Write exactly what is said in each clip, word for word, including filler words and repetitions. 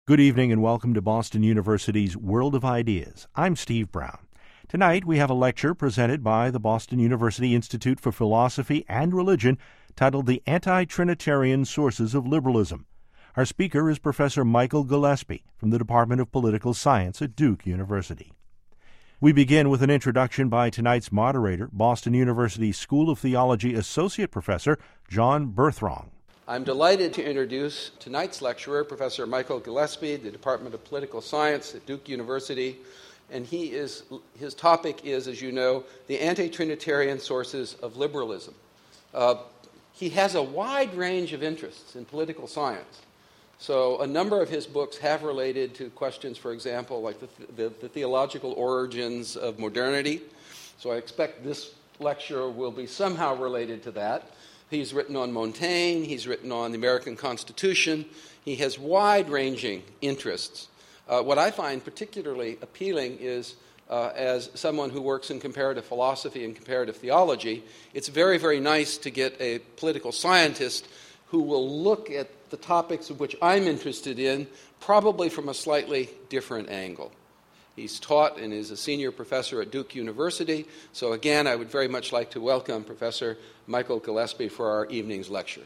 Good evening and welcome to Boston University's World of Ideas. I'm Steve Brown. Tonight we have a lecture presented by the Boston University Institute for Philosophy and Religion titled The Anti-Trinitarian Sources of Liberalism. Our speaker is Professor Michael Gillespie from the Department of Political Science at Duke University. We begin with an introduction by tonight's moderator, Boston University School of Theology Associate Professor John Berthrong. I'm delighted to introduce tonight's lecturer, Professor Michael Gillespie, the Department of Political Science at Duke University, and he is his topic is, as you know, the anti-Trinitarian sources of liberalism. Uh, he has a wide range of interests in political science, so a number of his books have related to questions, for example, like the, the, the theological origins of modernity, so I expect this lecture will be somehow related to that. He's written on Montaigne, he's written on the American Constitution. He has wide-ranging interests. Uh, what I find particularly appealing is, uh, as someone who works in comparative philosophy and comparative theology, it's very, very nice to get a political scientist who will look at the topics of which I'm interested in, probably from a slightly different angle. He's taught and is a senior professor at Duke University. So again, I would very much like to welcome Professor Michael Gillespie for our evening's lecture.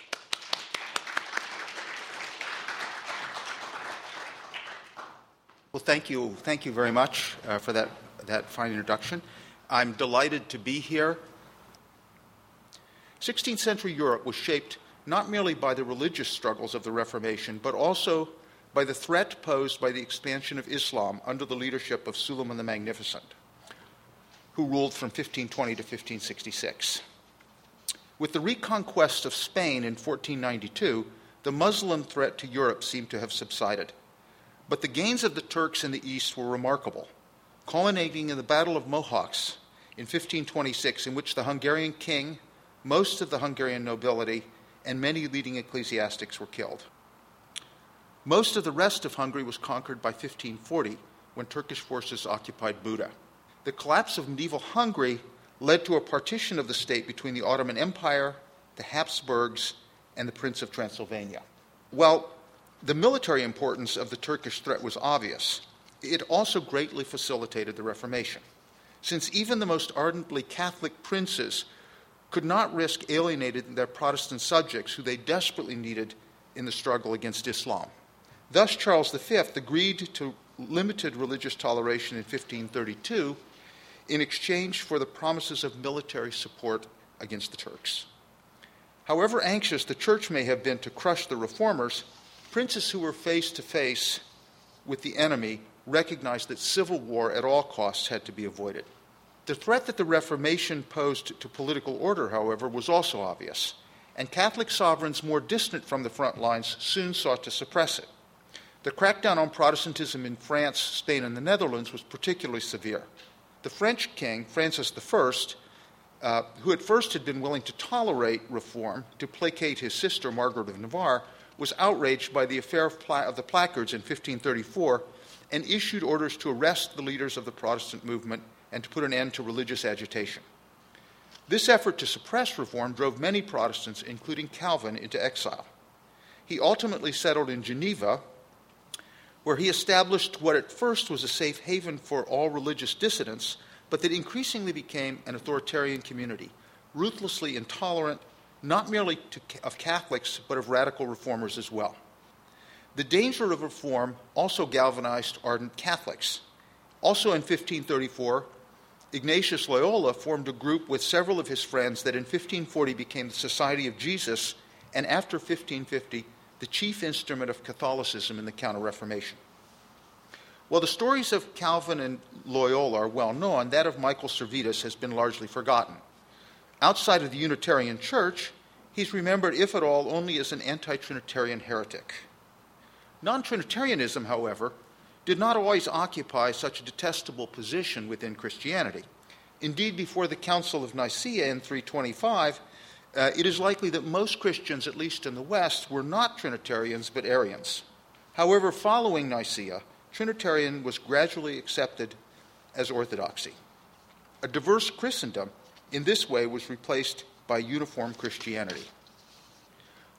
Well, thank you. Thank you very much uh, for that, that fine introduction. I'm delighted to be here. sixteenth century Europe was shaped not merely by the religious struggles of the Reformation, but also by the threat posed by the expansion of Islam under the leadership of Suleiman the Magnificent, who ruled from fifteen twenty to fifteen sixty-six. With the reconquest of Spain in fourteen ninety-two, the Muslim threat to Europe seemed to have subsided. But the gains of the Turks in the east were remarkable, culminating in the Battle of Mohacs in fifteen twenty-six, in which the Hungarian king, most of the Hungarian nobility, and many leading ecclesiastics were killed. Most of the rest of Hungary was conquered by fifteen forty, when Turkish forces occupied Buda. The collapse of medieval Hungary led to a partition of the state between the Ottoman Empire, the Habsburgs, and the Prince of Transylvania. While the military importance of the Turkish threat was obvious, it also greatly facilitated the Reformation, since even the most ardently Catholic princes could not risk alienating their Protestant subjects, who they desperately needed in the struggle against Islam. Thus, Charles the Fifth agreed to limited religious toleration in fifteen thirty-two in exchange for the promises of military support against the Turks. However anxious the Church may have been to crush the reformers, princes who were face to face with the enemy recognized that civil war at all costs had to be avoided. The threat that the Reformation posed to political order, however, was also obvious, and Catholic sovereigns more distant from the front lines soon sought to suppress it. The crackdown on Protestantism in France, Spain, and the Netherlands was particularly severe. The French king, Francis the First, uh, who at first had been willing to tolerate reform to placate his sister, Margaret of Navarre, was outraged by the affair of, pla- of the placards in fifteen thirty-four and issued orders to arrest the leaders of the Protestant movement and to put an end to religious agitation. This effort to suppress reform drove many Protestants, including Calvin, into exile. He ultimately settled in Geneva, where he established what at first was a safe haven for all religious dissidents, but that increasingly became an authoritarian community, ruthlessly intolerant, not merely to, of Catholics, but of radical reformers as well. The danger of reform also galvanized ardent Catholics. Also in fifteen thirty-four, Ignatius Loyola formed a group with several of his friends that in fifteen forty became the Society of Jesus, and after fifteen fifty, the chief instrument of Catholicism in the Counter-Reformation. While the stories of Calvin and Loyola are well known, that of Michael Servetus has been largely forgotten. Outside of the Unitarian Church, he's remembered, if at all, only as an anti-Trinitarian heretic. Non-Trinitarianism, however, did not always occupy such a detestable position within Christianity. Indeed, before the Council of Nicaea in three twenty-five, Uh, it is likely that most Christians, at least in the West, were not Trinitarians but Arians. However, following Nicaea, Trinitarian was gradually accepted as orthodoxy. A diverse Christendom in this way was replaced by uniform Christianity.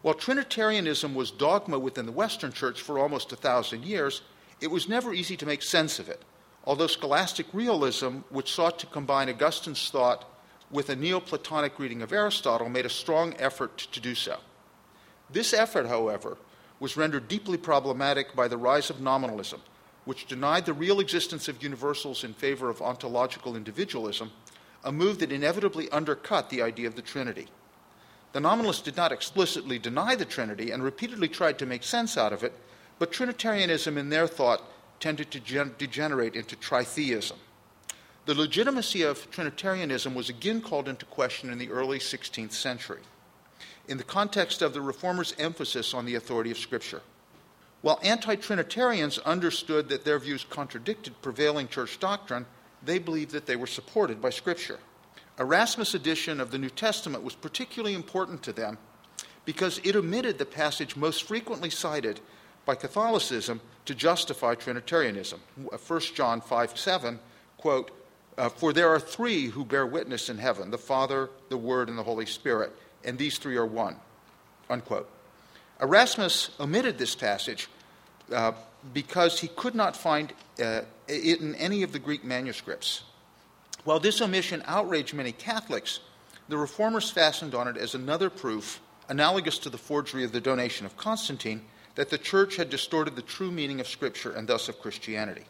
While Trinitarianism was dogma within the Western Church for almost a thousand years, it was never easy to make sense of it, although scholastic realism, which sought to combine Augustine's thought with a Neoplatonic reading of Aristotle, made a strong effort to do so. This effort, however, was rendered deeply problematic by the rise of nominalism, which denied the real existence of universals in favor of ontological individualism, a move that inevitably undercut the idea of the Trinity. The nominalists did not explicitly deny the Trinity and repeatedly tried to make sense out of it, but Trinitarianism in their thought tended to gen- degenerate into tritheism. The legitimacy of Trinitarianism was again called into question in the early sixteenth century, in the context of the Reformers' emphasis on the authority of Scripture. While anti-Trinitarians understood that their views contradicted prevailing church doctrine, they believed that they were supported by Scripture. Erasmus' edition of the New Testament was particularly important to them because it omitted the passage most frequently cited by Catholicism to justify Trinitarianism. First John five seven, quote, uh, "For there are three who bear witness in heaven, the Father, the Word, and the Holy Spirit, and these three are one," unquote. Erasmus omitted this passage uh, because he could not find uh, it in any of the Greek manuscripts. While this omission outraged many Catholics, the Reformers fastened on it as another proof, analogous to the forgery of the donation of Constantine, that the Church had distorted the true meaning of Scripture and thus of Christianity.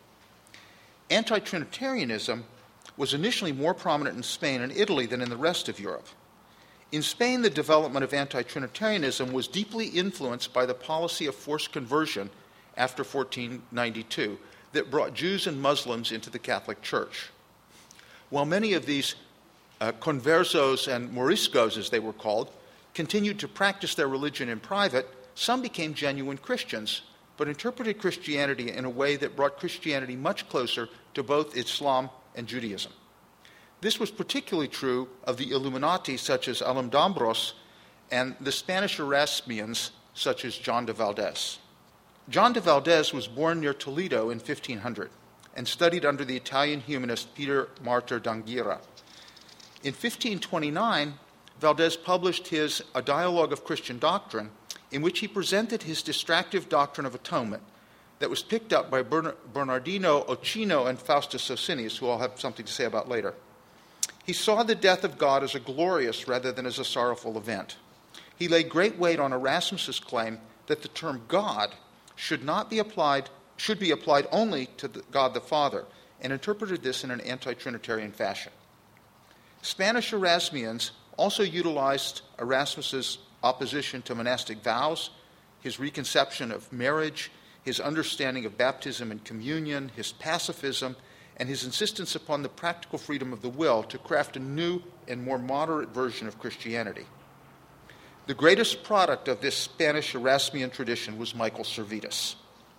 Anti-Trinitarianism was initially more prominent in Spain and Italy than in the rest of Europe. In Spain, the development of anti-Trinitarianism was deeply influenced by the policy of forced conversion after fourteen ninety-two that brought Jews and Muslims into the Catholic Church. While many of these uh, conversos and moriscos, as they were called, continued to practice their religion in private, some became genuine Christians, but interpreted Christianity in a way that brought Christianity much closer to both Islam and Judaism. This was particularly true of the Illuminati, such as Alejandros, and the Spanish Erasmians, such as John de Valdez. John de Valdez was born near Toledo in fifteen hundred and studied under the Italian humanist Peter Martyr d'Anghira. In fifteen twenty-nine, Valdez published his A Dialogue of Christian Doctrine, in which he presented his distractive doctrine of atonement that was picked up by Bernardino Ochino and Faustus Socinius, who I'll have something to say about later. He saw the death of God as a glorious rather than as a sorrowful event. He laid great weight on Erasmus's claim that the term God should not be applied, should be applied only to the God the Father, and interpreted this in an anti-Trinitarian fashion. Spanish Erasmians also utilized Erasmus's opposition to monastic vows, his reconception of marriage, his understanding of baptism and communion, his pacifism, and his insistence upon the practical freedom of the will to craft a new and more moderate version of Christianity. The greatest product of this Spanish Erasmian tradition was Michael Servetus.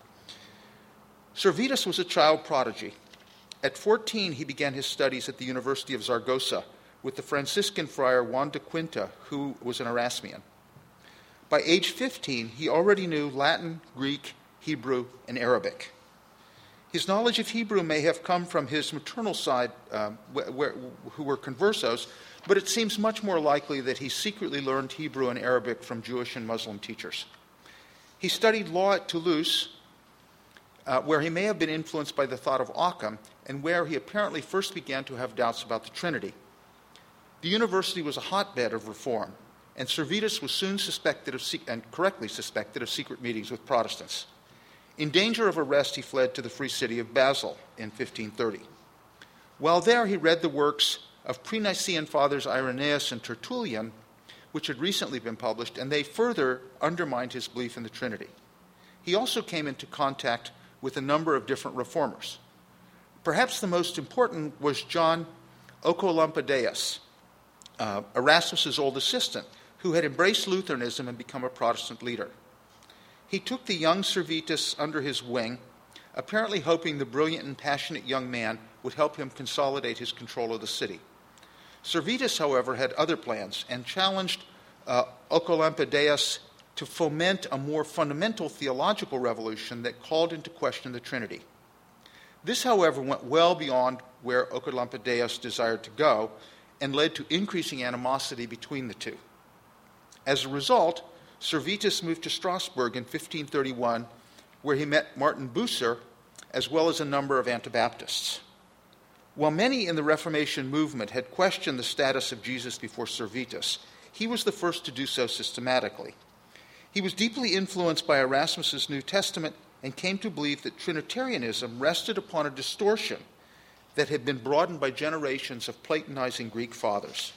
Servetus was a child prodigy. At fourteen, he began his studies at the University of Zaragoza with the Franciscan friar Juan de Quinta, who was an Erasmian. By age fifteen, he already knew Latin, Greek, Hebrew, and Arabic. His knowledge of Hebrew may have come from his maternal side, um, wh- wh- who were conversos, but it seems much more likely that he secretly learned Hebrew and Arabic from Jewish and Muslim teachers. He studied law at Toulouse, uh, where he may have been influenced by the thought of Occam, and where he apparently first began to have doubts about the Trinity. The university was a hotbed of reform, and Servetus was soon suspected of, se- and correctly suspected of secret meetings with Protestants. In danger of arrest, he fled to the free city of Basel in fifteen thirty. While there, he read the works of pre-Nicene fathers Irenaeus and Tertullian, which had recently been published, and they further undermined his belief in the Trinity. He also came into contact with a number of different reformers. Perhaps the most important was John Oecolampadius, uh, Erasmus's old assistant, who had embraced Lutheranism and become a Protestant leader. He took the young Servetus under his wing, apparently hoping the brilliant and passionate young man would help him consolidate his control of the city. Servetus, however, had other plans and challenged uh, Oecolampadius to foment a more fundamental theological revolution that called into question the Trinity. This, however, went well beyond where Oecolampadius desired to go and led to increasing animosity between the two. As a result, Servetus moved to Strasbourg in fifteen thirty-one, where he met Martin Bucer, as well as a number of Anabaptists. While many in the Reformation movement had questioned the status of Jesus before Servetus, he was the first to do so systematically. He was deeply influenced by Erasmus's New Testament and came to believe that Trinitarianism rested upon a distortion that had been broadened by generations of Platonizing Greek fathers.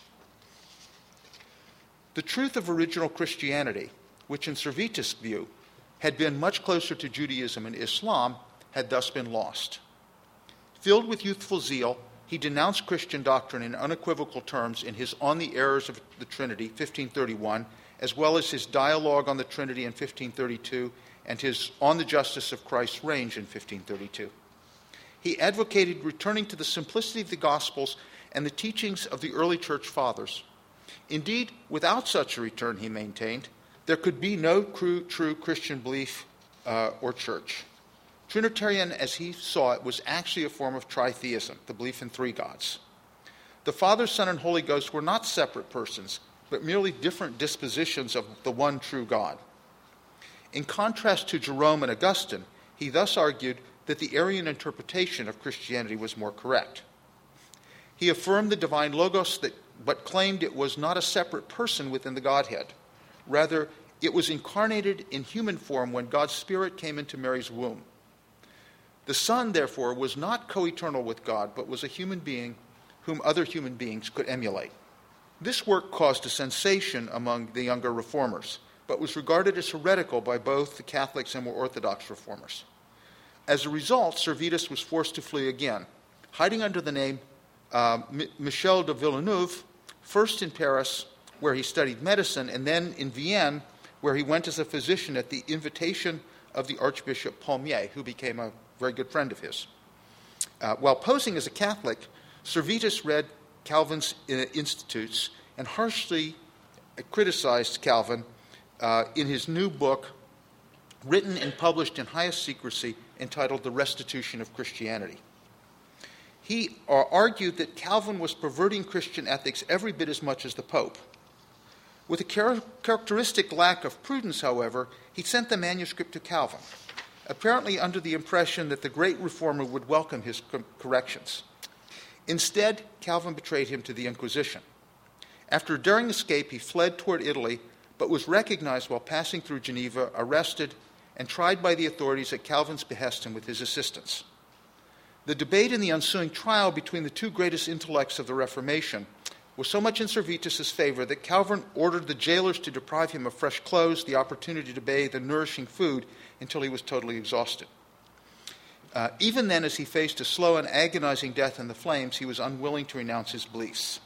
The truth of original Christianity, which in Servetus' view had been much closer to Judaism and Islam, had thus been lost. Filled with youthful zeal, he denounced Christian doctrine in unequivocal terms in his On the Errors of the Trinity, fifteen thirty-one, as well as his Dialogue on the Trinity in fifteen thirty-two, and his On the Justice of Christ's Reign in fifteen thirty-two. He advocated returning to the simplicity of the Gospels and the teachings of the early church fathers. Indeed, without such a return, he maintained, there could be no true, true Christian belief uh, or church. Trinitarian, as he saw it, was actually a form of tritheism, the belief in three gods. The Father, Son, and Holy Ghost were not separate persons, but merely different dispositions of the one true God. In contrast to Jerome and Augustine, he thus argued that the Arian interpretation of Christianity was more correct. He affirmed the divine Logos, that, but claimed it was not a separate person within the Godhead. Rather, it was incarnated in human form when God's Spirit came into Mary's womb. The Son, therefore, was not co-eternal with God, but was a human being whom other human beings could emulate. This work caused a sensation among the younger reformers, but was regarded as heretical by both the Catholics and more Orthodox reformers. As a result, Servetus was forced to flee again, hiding under the name uh, M- Michel de Villeneuve, first in Paris, where he studied medicine, and then in Vienne, where he went as a physician at the invitation of the Archbishop Palmier, who became a very good friend of his. Uh, while posing as a Catholic, Servetus read Calvin's uh, Institutes and harshly criticized Calvin uh, in his new book, written and published in highest secrecy, entitled The Restitution of Christianity. He uh, argued that Calvin was perverting Christian ethics every bit as much as the Pope. With a char- characteristic lack of prudence, however, he sent the manuscript to Calvin, apparently under the impression that the great reformer would welcome his co- corrections. Instead, Calvin betrayed him to the Inquisition. After a daring escape, he fled toward Italy, but was recognized while passing through Geneva, arrested, and tried by the authorities at Calvin's behest and with his assistance. The debate in the ensuing trial between the two greatest intellects of the Reformation was so much in Servetus' favor that Calvin ordered the jailers to deprive him of fresh clothes, the opportunity to bathe, and nourishing food until he was totally exhausted. Uh, even then, as he faced a slow and agonizing death in the flames, he was unwilling to renounce his beliefs.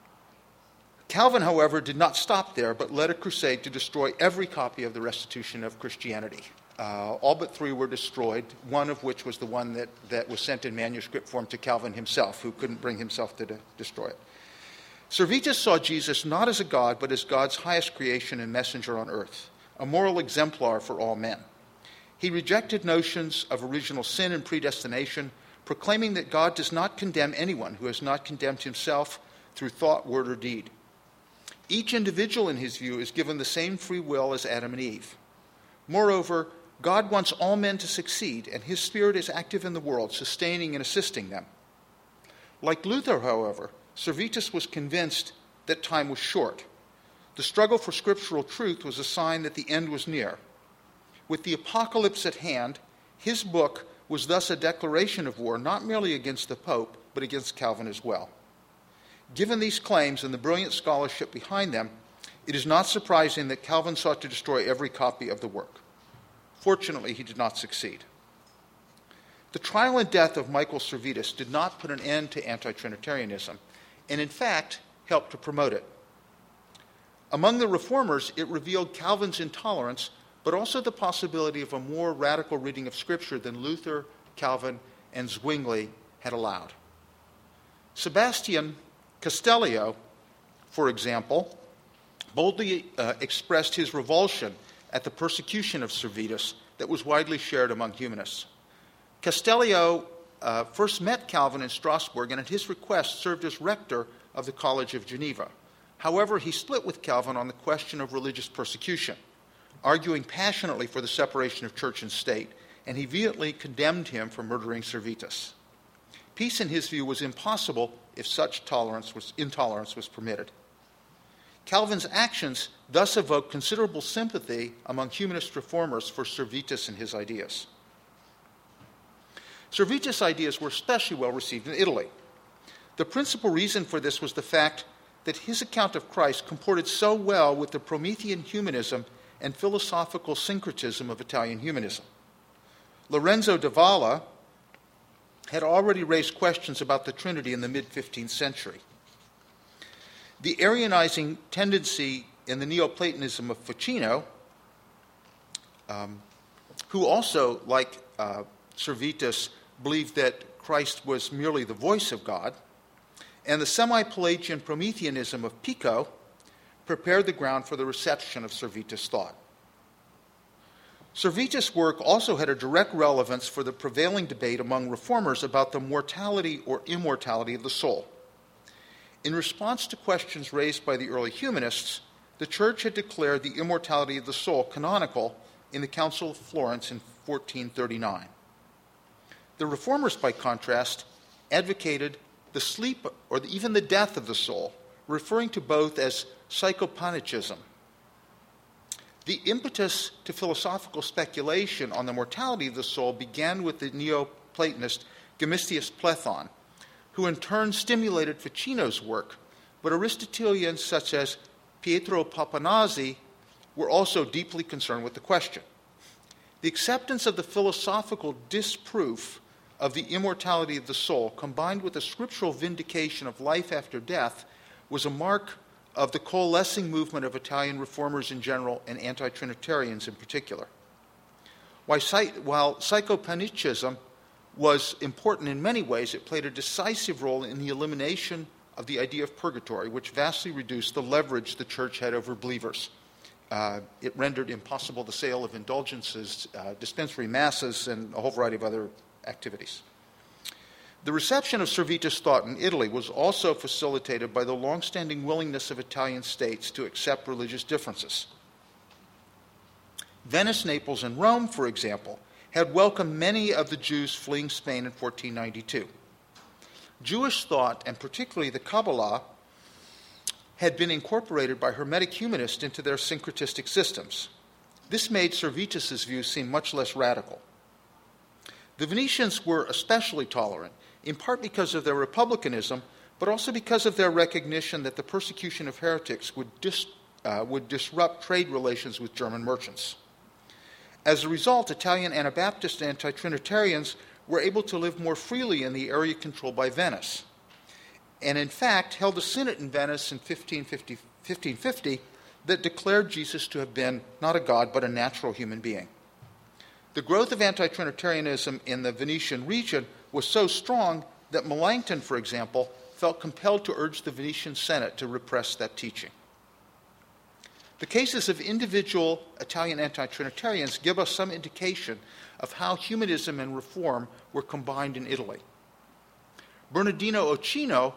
Calvin, however, did not stop there, but led a crusade to destroy every copy of the Restitution of Christianity. Uh, all but three were destroyed, one of which was the one that, that was sent in manuscript form to Calvin himself, who couldn't bring himself to de- destroy it. Servetus saw Jesus not as a God, but as God's highest creation and messenger on earth, a moral exemplar for all men. He rejected notions of original sin and predestination, proclaiming that God does not condemn anyone who has not condemned himself through thought, word, or deed. Each individual, in his view, is given the same free will as Adam and Eve. Moreover, God wants all men to succeed, and his Spirit is active in the world, sustaining and assisting them. Like Luther, however, Servetus was convinced that time was short. The struggle for scriptural truth was a sign that the end was near. With the apocalypse at hand, his book was thus a declaration of war not merely against the Pope, but against Calvin as well. Given these claims and the brilliant scholarship behind them, it is not surprising that Calvin sought to destroy every copy of the work. Fortunately, he did not succeed. The trial and death of Michael Servetus did not put an end to anti-Trinitarianism, and in fact, helped to promote it. Among the reformers, it revealed Calvin's intolerance, but also the possibility of a more radical reading of Scripture than Luther, Calvin, and Zwingli had allowed. Sebastian Castellio, for example, boldly uh, expressed his revulsion at the persecution of Servetus that was widely shared among humanists. Castellio uh, first met Calvin in Strasbourg and at his request served as rector of the College of Geneva. However, he split with Calvin on the question of religious persecution. arguing passionately for the separation of church and state, and he vehemently condemned him for murdering Servetus. Peace, in his view, was impossible if such tolerance was, intolerance was permitted. Calvin's actions thus evoked considerable sympathy among humanist reformers for Servetus and his ideas. Servetus' ideas were especially well received in Italy. The principal reason for this was the fact that his account of Christ comported so well with the Promethean humanism and philosophical syncretism of Italian humanism. Lorenzo da Valla had already raised questions about the Trinity in the mid-fifteenth century. The Arianizing tendency in the Neoplatonism of Ficino, um, who also, like uh, Servetus, believed that Christ was merely the voice of God, and the semi-Pelagian Prometheanism of Pico prepared the ground for the reception of Servetus' thought. Servetus' work also had a direct relevance for the prevailing debate among reformers about the mortality or immortality of the soul. In response to questions raised by the early humanists, the Church had declared the immortality of the soul canonical in the Council of Florence in fourteen thirty-nine. The reformers, by contrast, advocated the sleep or the, even the death of the soul, referring to both as psychopanichism. The impetus to philosophical speculation on the mortality of the soul began with the Neoplatonist Gemistius Plethon, who in turn stimulated Ficino's work, but Aristotelians such as Pietro Papanazzi were also deeply concerned with the question. The acceptance of the philosophical disproof of the immortality of the soul, combined with the scriptural vindication of life after death, was a mark of the coalescing movement of Italian reformers in general and anti-Trinitarians in particular. While psychopanicism was important in many ways, it played a decisive role in the elimination of the idea of purgatory, which vastly reduced the leverage the Church had over believers. Uh, it rendered impossible the sale of indulgences, uh, dispensary masses, and a whole variety of other activities. The reception of Servetus' thought in Italy was also facilitated by the long-standing willingness of Italian states to accept religious differences. Venice, Naples, and Rome, for example, had welcomed many of the Jews fleeing Spain in fourteen ninety-two. Jewish thought, and particularly the Kabbalah, had been incorporated by Hermetic humanists into their syncretistic systems. This made Servetus' view seem much less radical. The Venetians were especially tolerant, in part because of their republicanism, but also because of their recognition that the persecution of heretics would, dis, uh, would disrupt trade relations with German merchants. As a result, Italian Anabaptist and anti-Trinitarians were able to live more freely in the area controlled by Venice, and in fact held a synod in Venice in fifteen fifty that declared Jesus to have been not a god but a natural human being. The growth of anti-Trinitarianism in the Venetian region was so strong that Melanchthon, for example, felt compelled to urge the Venetian Senate to repress that teaching. The cases of individual Italian anti-Trinitarians give us some indication of how humanism and reform were combined in Italy. Bernardino Ochino,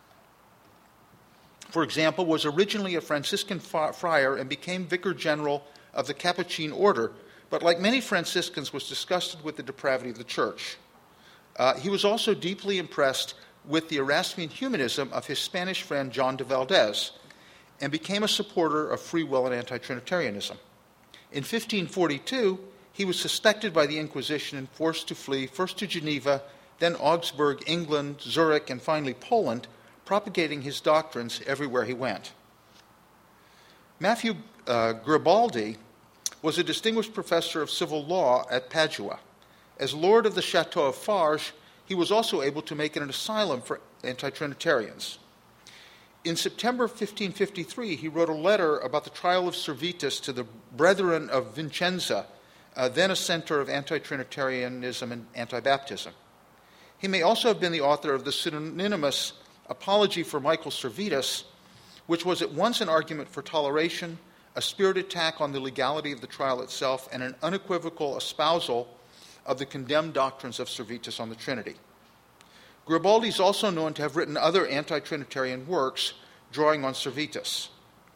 for example, was originally a Franciscan friar and became vicar general of the Capuchin order, but like many Franciscans was disgusted with the depravity of the church. Uh, he was also deeply impressed with the Erasmian humanism of his Spanish friend John de Valdez, and became a supporter of free will and anti-Trinitarianism. In fifteen forty-two, he was suspected by the Inquisition and forced to flee first to Geneva, then Augsburg, England, Zurich, and finally Poland, propagating his doctrines everywhere he went. Matthew uh, Garibaldi was a distinguished professor of civil law at Padua. As lord of the Chateau of Farges, he was also able to make it an asylum for anti-Trinitarians. In September fifteen fifty-three, he wrote a letter about the trial of Servetus to the Brethren of Vicenza, uh, then a center of anti-Trinitarianism and anti-baptism. He may also have been the author of the pseudonymous Apology for Michael Servetus, which was at once an argument for toleration, a spirited attack on the legality of the trial itself, and an unequivocal espousal of the condemned doctrines of Servetus on the Trinity. Garibaldi is also known to have written other anti-Trinitarian works drawing on Servetus.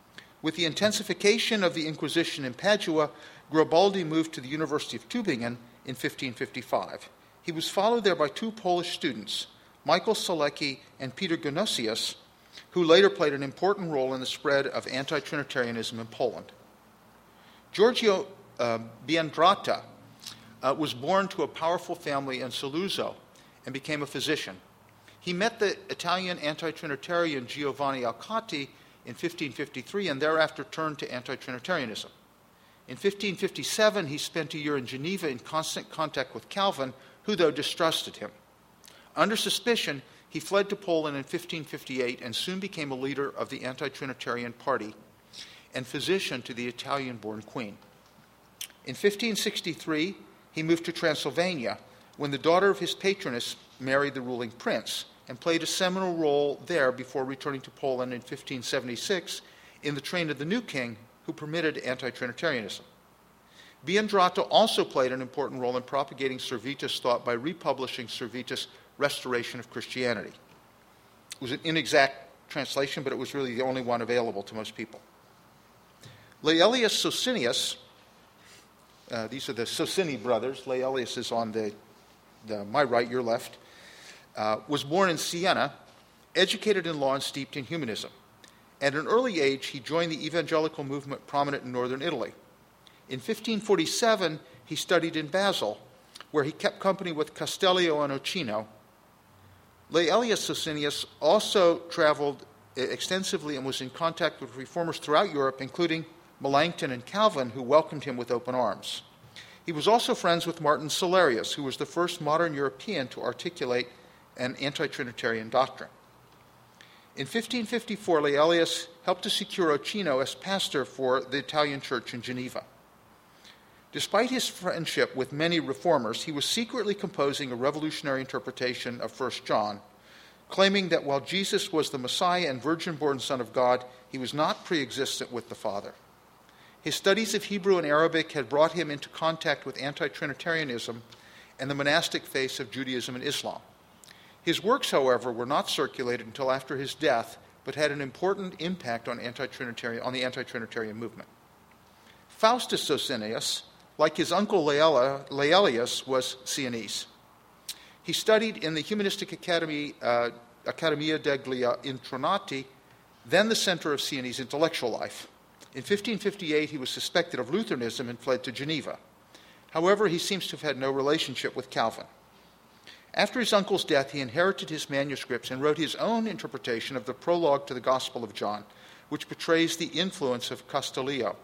With the intensification of the Inquisition in Padua, Garibaldi moved to the University of Tübingen in fifteen fifty-five. He was followed there by two Polish students, Michael Salecki and Peter Gunosius, who later played an important role in the spread of anti-Trinitarianism in Poland. Giorgio uh, Biandrata uh, was born to a powerful family in Saluzzo and became a physician. He met the Italian anti-Trinitarian Giovanni Alcati in fifteen fifty-three and thereafter turned to anti-Trinitarianism. In fifteen fifty-seven, he spent a year in Geneva in constant contact with Calvin, who, though, distrusted him. Under suspicion, he fled to Poland in fifteen fifty-eight and soon became a leader of the anti-Trinitarian party and physician to the Italian-born queen. In fifteen sixty-three, he moved to Transylvania when the daughter of his patroness married the ruling prince and played a seminal role there before returning to Poland in fifteen seventy-six in the train of the new king who permitted anti-Trinitarianism. Biandrata also played an important role in propagating Servetus thought by republishing Servetus' Restoration of Christianity. It was an inexact translation, but it was really the only one available to most people. Laelius Socinius, uh, these are the Socini brothers, Laelius is on the, the my right, your left, uh, was born in Siena, educated in law and steeped in humanism. At an early age, he joined the evangelical movement prominent in northern Italy. In fifteen forty-seven, he studied in Basel, where he kept company with Castellio and Ochino. Laelius Socinius also traveled extensively and was in contact with reformers throughout Europe, including Melanchthon and Calvin, who welcomed him with open arms. He was also friends with Martin Salarius, who was the first modern European to articulate an anti-Trinitarian doctrine. In fifteen fifty-four, Laelius helped to secure Ochino as pastor for the Italian church in Geneva. Despite his friendship with many reformers, he was secretly composing a revolutionary interpretation of First John, claiming that while Jesus was the Messiah and virgin-born Son of God, he was not pre-existent with the Father. His studies of Hebrew and Arabic had brought him into contact with anti-Trinitarianism and the monastic faiths of Judaism and Islam. His works, however, were not circulated until after his death, but had an important impact on, anti-Trinitarian, on the anti-Trinitarian movement. Faustus Socinius, like his uncle Laela, Laelius, was Sienese. He studied in the Humanistic Academy, uh, Accademia degli Intronati, then the center of Sienese intellectual life. In fifteen fifty-eight, he was suspected of Lutheranism and fled to Geneva. However, he seems to have had no relationship with Calvin. After his uncle's death, he inherited his manuscripts and wrote his own interpretation of the prologue to the Gospel of John, which portrays the influence of Castellio.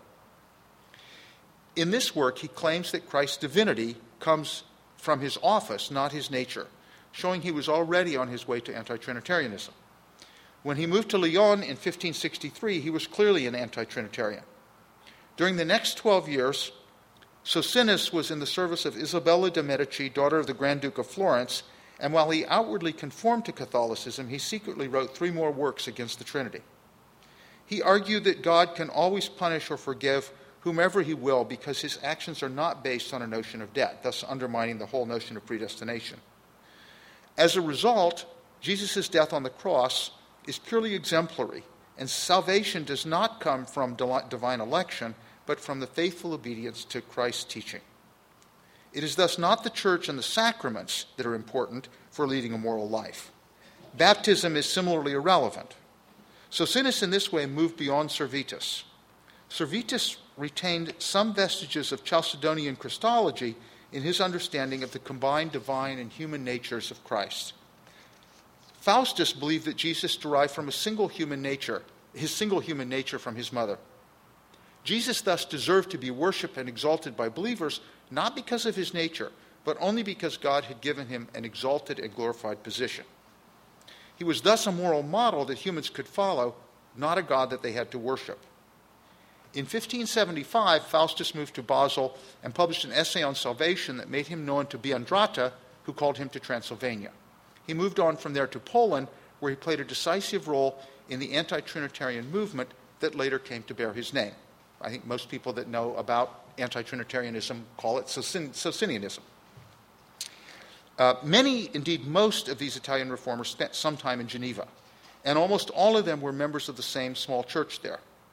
In this work, he claims that Christ's divinity comes from his office, not his nature, showing he was already on his way to anti-Trinitarianism. When he moved to Lyon in fifteen sixty-three, he was clearly an anti-Trinitarian. During the next twelve years, Socinus was in the service of Isabella de' Medici, daughter of the Grand Duke of Florence, and while he outwardly conformed to Catholicism, he secretly wrote three more works against the Trinity. He argued that God can always punish or forgive whomever he will because his actions are not based on a notion of debt, thus undermining the whole notion of predestination. As a result, Jesus' death on the cross is purely exemplary, and salvation does not come from divine election, but from the faithful obedience to Christ's teaching. It is thus not the church and the sacraments that are important for leading a moral life. Baptism is similarly irrelevant. Socinus in this way moved beyond Servetus. Servetus retained some vestiges of Chalcedonian Christology in his understanding of the combined divine and human natures of Christ. Faustus believed that Jesus derived from a single human nature, his single human nature from his mother. Jesus thus deserved to be worshipped and exalted by believers, not because of his nature, but only because God had given him an exalted and glorified position. He was thus a moral model that humans could follow, not a God that they had to worship. In fifteen seventy-five, Faustus moved to Basel and published an essay on salvation that made him known to Biandrata, who called him to Transylvania. He moved on from there to Poland, where he played a decisive role in the anti-Trinitarian movement that later came to bear his name. I think most people that know about anti-Trinitarianism call it Socin- Socinianism. Uh, many, indeed most, of these Italian reformers spent some time in Geneva, and almost all of them were members of the same small church there.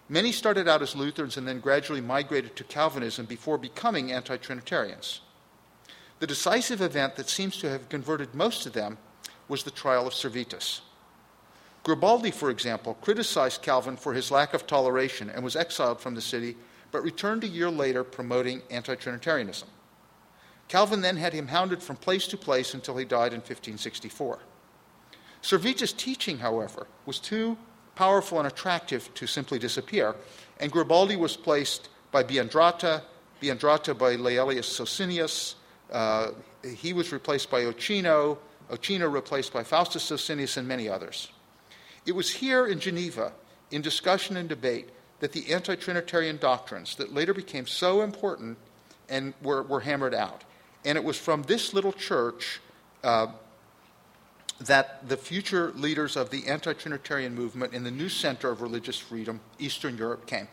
Many started out as Lutherans and then gradually migrated to Calvinism before becoming anti-Trinitarians. The decisive event that seems to have converted most of them was the trial of Servetus. Garibaldi, for example, criticized Calvin for his lack of toleration and was exiled from the city, but returned a year later promoting anti-Trinitarianism. Calvin then had him hounded from place to place until he died in fifteen sixty-four. Servetus' teaching, however, was too powerful and attractive to simply disappear, and Garibaldi was placed by Biandrata, Biandrata by Laelius Socinius, uh, he was replaced by Ochino, Ochino replaced by Faustus Socinius, and many others. It was here in Geneva, in discussion and debate, that the anti-Trinitarian doctrines that later became so important and were, were hammered out. And it was from this little church uh, that the future leaders of the anti-Trinitarian movement in the new center of religious freedom, Eastern Europe, came.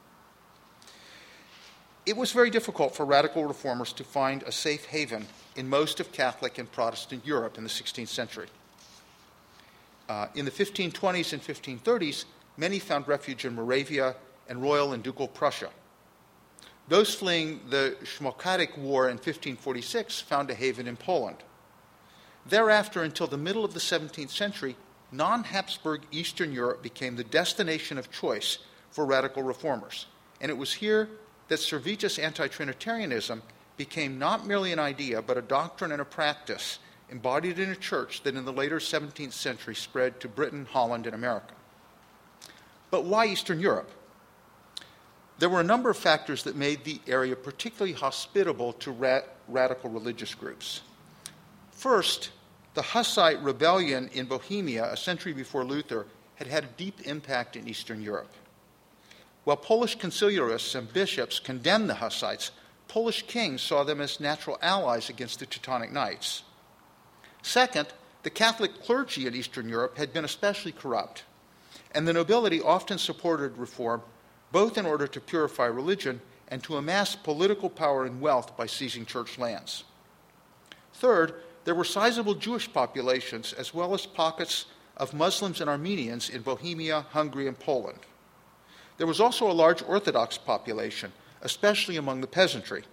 It was very difficult for radical reformers to find a safe haven in most of Catholic and Protestant Europe in the sixteenth century. Uh, in the fifteen twenties and fifteen thirties, many found refuge in Moravia and Royal and Ducal Prussia. Those fleeing the Schmalkaldic War in fifteen forty-six found a haven in Poland. Thereafter, until the middle of the seventeenth century, non-Habsburg Eastern Europe became the destination of choice for radical reformers. And it was here that Servetus' anti-Trinitarianism became not merely an idea, but a doctrine and a practice embodied in a church that in the later seventeenth century spread to Britain, Holland, and America. But why Eastern Europe? There were a number of factors that made the area particularly hospitable to ra- radical religious groups. First, the Hussite rebellion in Bohemia a century before Luther had had a deep impact in Eastern Europe. While Polish conciliarists and bishops condemned the Hussites, Polish kings saw them as natural allies against the Teutonic Knights. Second, the Catholic clergy in Eastern Europe had been especially corrupt, and the nobility often supported reform both in order to purify religion and to amass political power and wealth by seizing church lands. Third, there were sizable Jewish populations as well as pockets of Muslims and Armenians in Bohemia, Hungary, and Poland. There was also a large Orthodox population, especially among the peasantry.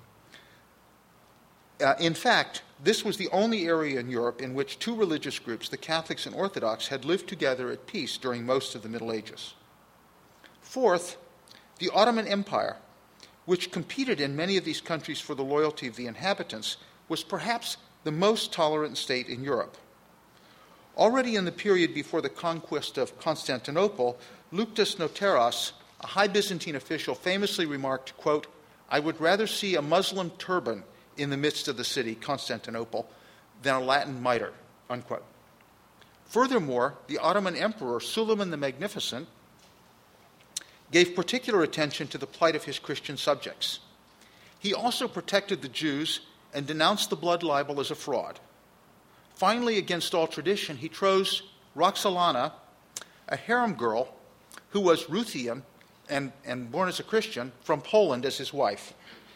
Uh, in fact, this was the only area in Europe in which two religious groups, the Catholics and Orthodox, had lived together at peace during most of the Middle Ages. Fourth, the Ottoman Empire, which competed in many of these countries for the loyalty of the inhabitants, was perhaps the most tolerant state in Europe. Already in the period before the conquest of Constantinople, Luctus Notaras, a high Byzantine official, famously remarked, quote, "I would rather see a Muslim turban in the midst of the city, Constantinople, than a Latin mitre," unquote. Furthermore, the Ottoman Emperor Suleiman the Magnificent gave particular attention to the plight of his Christian subjects. He also protected the Jews and denounced the blood libel as a fraud. Finally, against all tradition, he chose Roxolana, a harem girl who was Ruthian and, and born as a Christian, from Poland as his wife.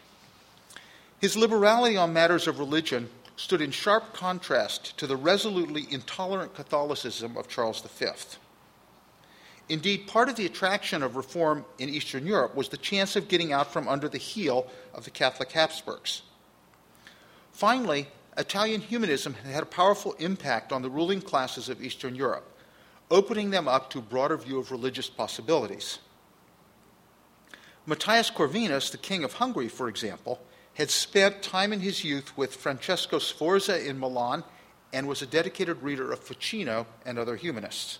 His liberality on matters of religion stood in sharp contrast to the resolutely intolerant Catholicism of Charles the Fifth. Indeed, part of the attraction of reform in Eastern Europe was the chance of getting out from under the heel of the Catholic Habsburgs. Finally, Italian humanism had had a powerful impact on the ruling classes of Eastern Europe, opening them up to a broader view of religious possibilities. Matthias Corvinus, the king of Hungary, for example, had spent time in his youth with Francesco Sforza in Milan and was a dedicated reader of Ficino and other humanists.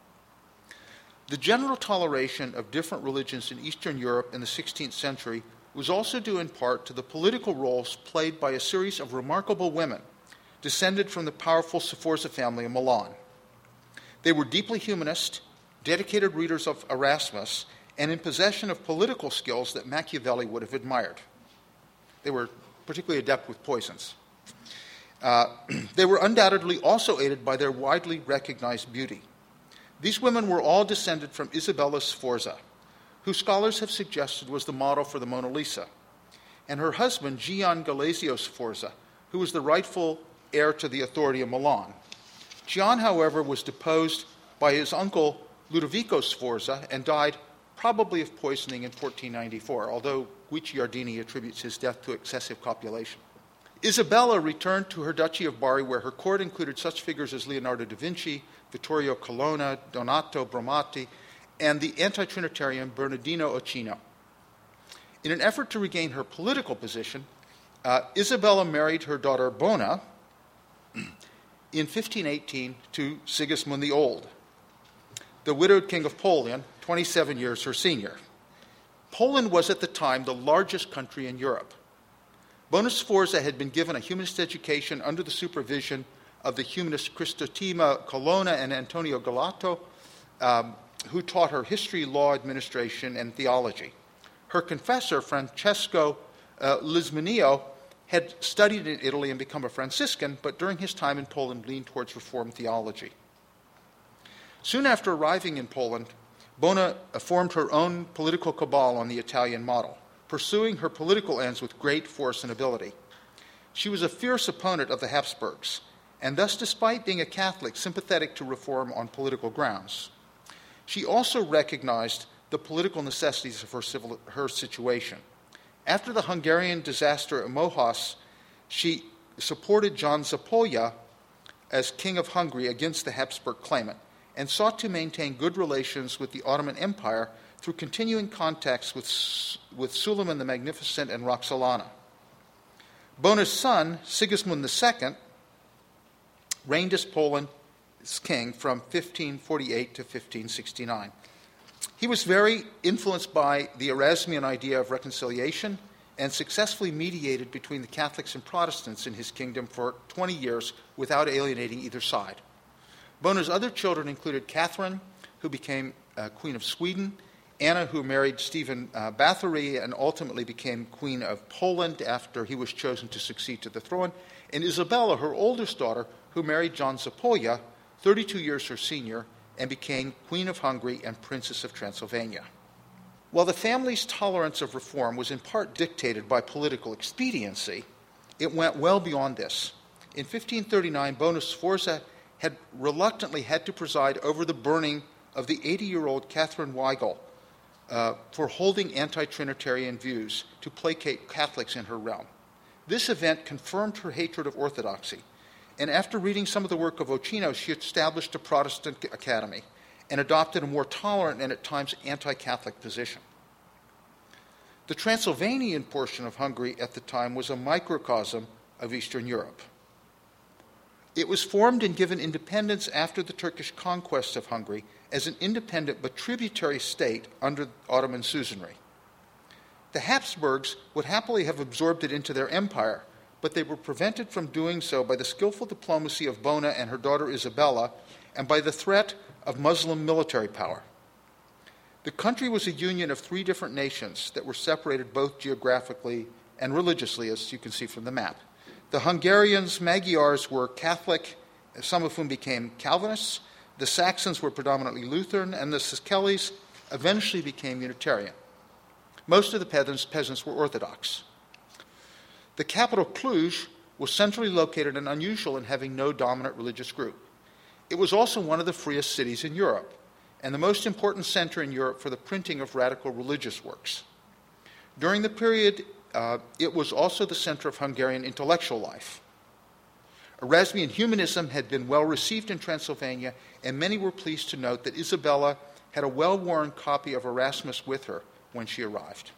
The general toleration of different religions in Eastern Europe in the sixteenth century was also due in part to the political roles played by a series of remarkable women descended from the powerful Sforza family of Milan. They were deeply humanist, dedicated readers of Erasmus, and in possession of political skills that Machiavelli would have admired. They were particularly adept with poisons. Uh, they were undoubtedly also aided by their widely recognized beauty. These women were all descended from Isabella Sforza, who scholars have suggested was the model for the Mona Lisa, and her husband, Gian Galesio Sforza, who was the rightful heir to the authority of Milan. Gian, however, was deposed by his uncle Ludovico Sforza and died probably of poisoning in fourteen ninety-four, although Guicciardini attributes his death to excessive copulation. Isabella returned to her Duchy of Bari, where her court included such figures as Leonardo da Vinci, Vittorio Colonna, Donato Bramati, and the anti-Trinitarian Bernardino Ochino. In an effort to regain her political position, uh, Isabella married her daughter Bona in fifteen eighteen to Sigismund the Old, the widowed king of Poland, twenty-seven years her senior. Poland was at the time the largest country in Europe. Bona Sforza had been given a humanist education under the supervision of the humanists Cristotima Colonna and Antonio Galato, um, who taught her history, law, administration, and theology. Her confessor, Francesco uh, Lisminio, had studied in Italy and become a Franciscan, but during his time in Poland leaned towards Reformed theology. Soon after arriving in Poland, Bona formed her own political cabal on the Italian model, pursuing her political ends with great force and ability. She was a fierce opponent of the Habsburgs, and thus, despite being a Catholic, sympathetic to reform on political grounds. She also recognized the political necessities of her, civil, her situation. After the Hungarian disaster at Mohos, she supported John Zapolya as King of Hungary against the Habsburg claimant, and sought to maintain good relations with the Ottoman Empire through continuing contacts with, with Suleiman the Magnificent and Roxolana. Bona's son, Sigismund the Second, reigned as Poland's king from fifteen forty-eight to fifteen sixty-nine. He was very influenced by the Erasmian idea of reconciliation and successfully mediated between the Catholics and Protestants in his kingdom for twenty years without alienating either side. Bona's other children included Catherine, who became uh, Queen of Sweden, Anna, who married Stephen uh, Bathory and ultimately became Queen of Poland after he was chosen to succeed to the throne, and Isabella, her oldest daughter, who married John Zapolya, thirty-two years her senior, and became Queen of Hungary and Princess of Transylvania. While the family's tolerance of reform was in part dictated by political expediency, it went well beyond this. In fifteen thirty-nine, Bona Sforza had reluctantly had to preside over the burning of the eighty-year-old Catherine Weigel uh, for holding anti-Trinitarian views to placate Catholics in her realm. This event confirmed her hatred of orthodoxy, and after reading some of the work of Ochino, she established a Protestant academy and adopted a more tolerant and at times anti-Catholic position. The Transylvanian portion of Hungary at the time was a microcosm of Eastern Europe. It was formed and given independence after the Turkish conquest of Hungary as an independent but tributary state under Ottoman suzerainty. The Habsburgs would happily have absorbed it into their empire, but they were prevented from doing so by the skillful diplomacy of Bona and her daughter Isabella and by the threat of Muslim military power. The country was a union of three different nations that were separated both geographically and religiously, as you can see from the map. The Hungarians, Magyars, were Catholic, some of whom became Calvinists. The Saxons were predominantly Lutheran, and the Szekelys eventually became Unitarian. Most of the peasants, peasants were Orthodox. The capital, Cluj, was centrally located and unusual in having no dominant religious group. It was also one of the freest cities in Europe, and the most important center in Europe for the printing of radical religious works. During the period, uh, it was also the center of Hungarian intellectual life. Erasmian humanism had been well received in Transylvania, and many were pleased to note that Isabella had a well-worn copy of Erasmus with her when she arrived.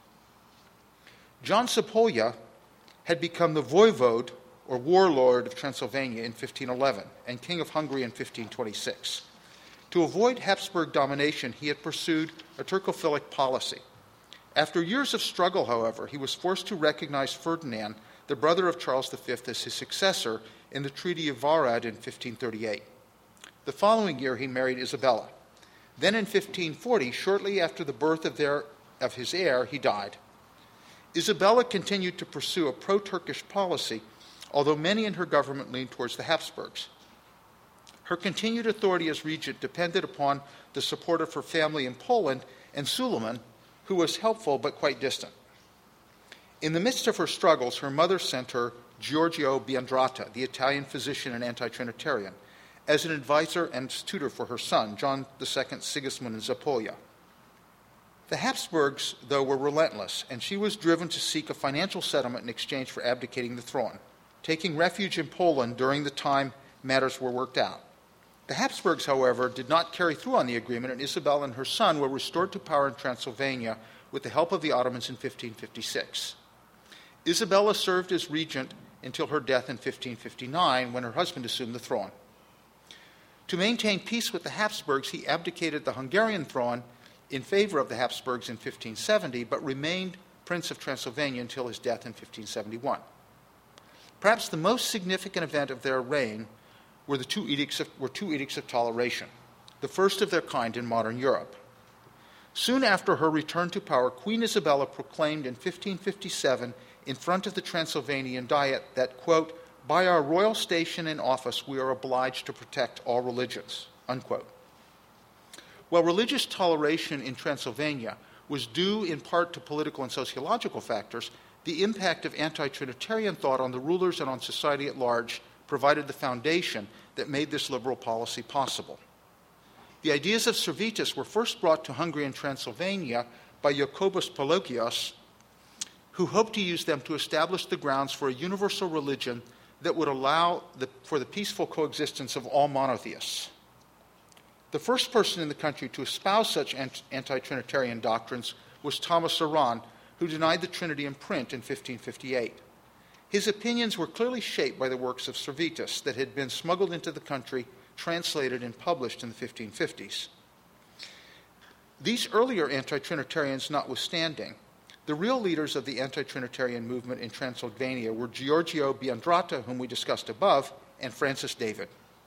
John Zapolya had become the voivode, or warlord, of Transylvania in fifteen eleven and king of Hungary in fifteen twenty-six. To avoid Habsburg domination, he had pursued a Turcophilic policy. After years of struggle, however, he was forced to recognize Ferdinand, the brother of Charles the Fifth, as his successor in the Treaty of Várad in fifteen thirty-eight. The following year, he married Isabella. Then in fifteen forty, shortly after the birth of, their, of his heir, he died. Isabella continued to pursue a pro-Turkish policy, although many in her government leaned towards the Habsburgs. Her continued authority as regent depended upon the support of her family in Poland and Suleiman, who was helpful but quite distant. In the midst of her struggles, her mother sent her Giorgio Biandrata, the Italian physician and anti-Trinitarian, as an advisor and tutor for her son, John the Second Sigismund Zapolya. The Habsburgs, though, were relentless, and she was driven to seek a financial settlement in exchange for abdicating the throne, taking refuge in Poland during the time matters were worked out. The Habsburgs, however, did not carry through on the agreement, and Isabel and her son were restored to power in Transylvania with the help of the Ottomans in fifteen fifty-six. Isabella served as regent until her death in fifteen fifty-nine, when her husband assumed the throne. To maintain peace with the Habsburgs, he abdicated the Hungarian throne in favor of the Habsburgs in fifteen seventy, but remained Prince of Transylvania until his death in fifteen seventy-one. Perhaps the most significant event of their reign were the two edicts of, were two edicts of toleration, the first of their kind in modern Europe. Soon after her return to power, Queen Isabella proclaimed in fifteen fifty-seven in front of the Transylvanian Diet that, quote, "By our royal station and office we are obliged to protect all religions," unquote. While religious toleration in Transylvania was due in part to political and sociological factors, the impact of anti-Trinitarian thought on the rulers and on society at large provided the foundation that made this liberal policy possible. The ideas of Servetus were first brought to Hungary and Transylvania by Jacobus Palagios, who hoped to use them to establish the grounds for a universal religion that would allow the, for the peaceful coexistence of all monotheists. The first person in the country to espouse such anti-Trinitarian doctrines was Thomas Arán, who denied the Trinity in print in fifteen fifty-eight. His opinions were clearly shaped by the works of Servetus that had been smuggled into the country, translated and published in the fifteen fifties. These earlier anti-Trinitarians notwithstanding, the real leaders of the anti-Trinitarian movement in Transylvania were Giorgio Biandrata, whom we discussed above, and Francis David.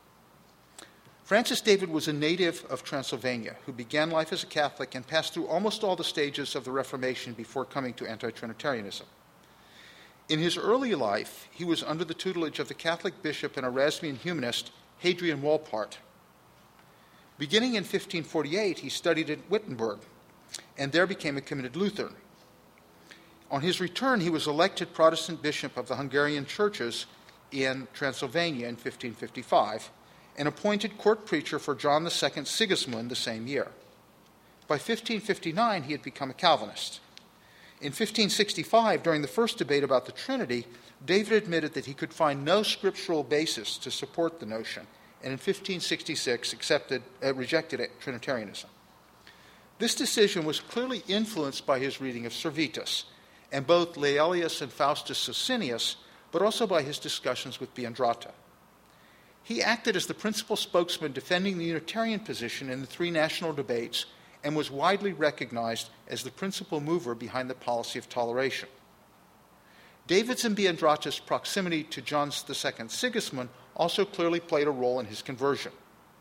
Francis David was a native of Transylvania who began life as a Catholic and passed through almost all the stages of the Reformation before coming to anti-Trinitarianism. In his early life, he was under the tutelage of the Catholic bishop and Erasmian humanist Hadrian Wolpart. Beginning in fifteen forty-eight, he studied at Wittenberg and there became a committed Lutheran. On his return, he was elected Protestant bishop of the Hungarian churches in Transylvania in fifteen fifty-five and appointed court preacher for John the Second Sigismund the same year. By fifteen fifty-nine, he had become a Calvinist. In fifteen sixty-five, during the first debate about the Trinity, David admitted that he could find no scriptural basis to support the notion, and in fifteen sixty-six accepted, uh, rejected Trinitarianism. This decision was clearly influenced by his reading of Servetus, and both Laelius and Faustus Socinius, but also by his discussions with Biandrata. He acted as the principal spokesman defending the Unitarian position in the three national debates and was widely recognized as the principal mover behind the policy of toleration. David's and Biandrata's proximity to John the Second Sigismund also clearly played a role in his conversion.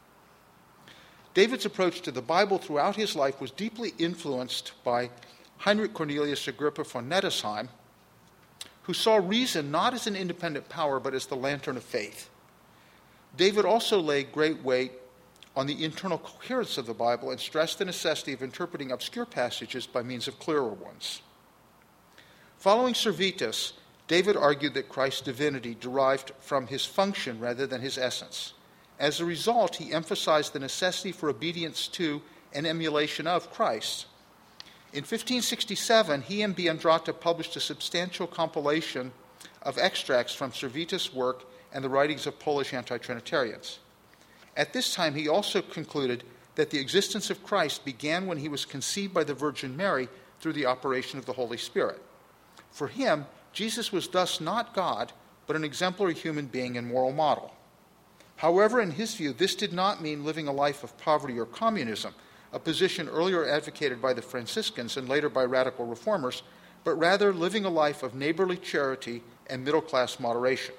David's approach to the Bible throughout his life was deeply influenced by Heinrich Cornelius Agrippa von Nettesheim, who saw reason not as an independent power but as the lantern of faith. David also laid great weight on the internal coherence of the Bible and stressed the necessity of interpreting obscure passages by means of clearer ones. Following Servetus, David argued that Christ's divinity derived from his function rather than his essence. As a result, he emphasized the necessity for obedience to and emulation of Christ. In fifteen sixty-seven, he and Biandrata published a substantial compilation of extracts from Servetus' work and the writings of Polish anti-Trinitarians. At this time, he also concluded that the existence of Christ began when he was conceived by the Virgin Mary through the operation of the Holy Spirit. For him, Jesus was thus not God, but an exemplary human being and moral model. However, in his view, this did not mean living a life of poverty or communism, a position earlier advocated by the Franciscans and later by radical reformers, but rather living a life of neighborly charity and middle-class moderation.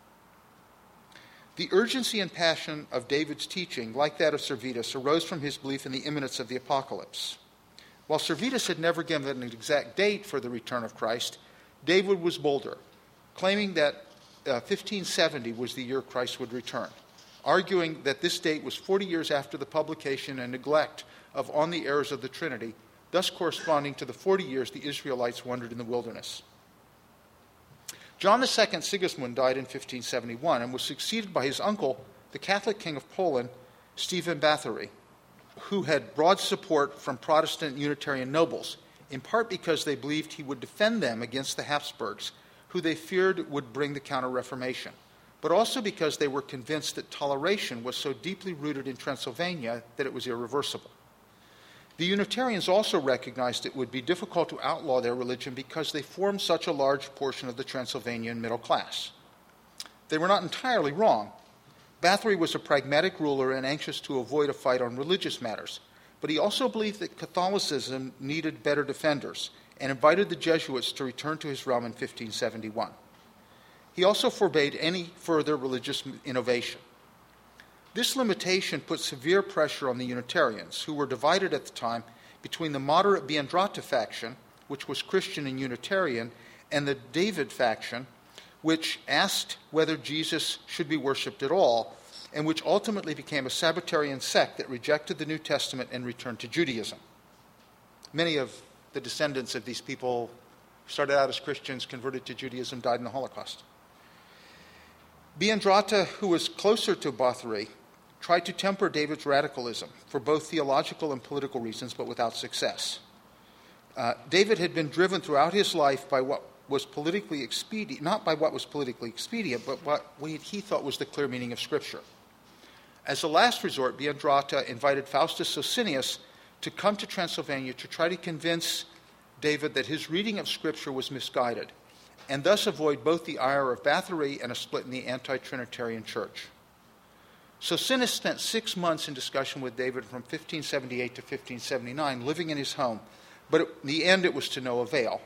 The urgency and passion of David's teaching, like that of Servetus, arose from his belief in the imminence of the apocalypse. While Servetus had never given an exact date for the return of Christ, David was bolder, claiming that uh, fifteen seventy was the year Christ would return, arguing that this date was forty years after the publication and neglect of On the Errors of the Trinity, thus corresponding to the forty years the Israelites wandered in the wilderness. John the Second Sigismund died in fifteen seventy-one and was succeeded by his uncle, the Catholic King of Poland, Stephen Bathory. who had broad support from Protestant Unitarian nobles, in part because they believed he would defend them against the Habsburgs, who they feared would bring the Counter-Reformation, but also because they were convinced that toleration was so deeply rooted in Transylvania that it was irreversible. The Unitarians also recognized it would be difficult to outlaw their religion because they formed such a large portion of the Transylvanian middle class. They were not entirely wrong. Bathory was a pragmatic ruler and anxious to avoid a fight on religious matters, but he also believed that Catholicism needed better defenders and invited the Jesuits to return to his realm in fifteen seventy-one. He also forbade any further religious innovation. This limitation put severe pressure on the Unitarians, who were divided at the time between the moderate Biandrata faction, which was Christian and Unitarian, and the David faction, which asked whether Jesus should be worshipped at all, and which ultimately became a Sabbatarian sect that rejected the New Testament and returned to Judaism. Many of the descendants of these people who started out as Christians, converted to Judaism, died in the Holocaust. Biandrata, who was closer to Bathory, tried to temper David's radicalism for both theological and political reasons, but without success. Uh, David had been driven throughout his life by what was politically expedient, not by what was politically expedient, but what he thought was the clear meaning of Scripture. As a last resort, Biandrata invited Faustus Socinius to come to Transylvania to try to convince David that his reading of Scripture was misguided, and thus avoid both the ire of Bathory and a split in the anti-Trinitarian church. Socinius spent six months in discussion with David from fifteen seventy-eight to fifteen seventy-nine, living in his home, but in the end it was to no avail.